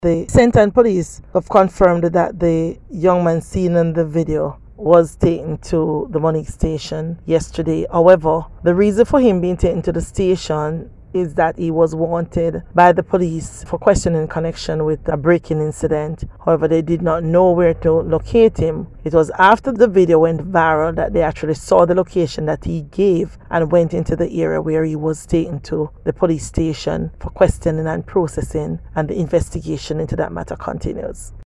The Saint-Ann police have confirmed that the young man seen in the video was taken to the Monique station yesterday. However, the reason for him being taken to the station is that he was wanted by the police for questioning in connection with a break-in incident. However, they did not know where to locate him. It was after the video went viral that they actually saw the location that he gave and went into the area where he was taken to the police station for questioning and processing, and the investigation into that matter continues.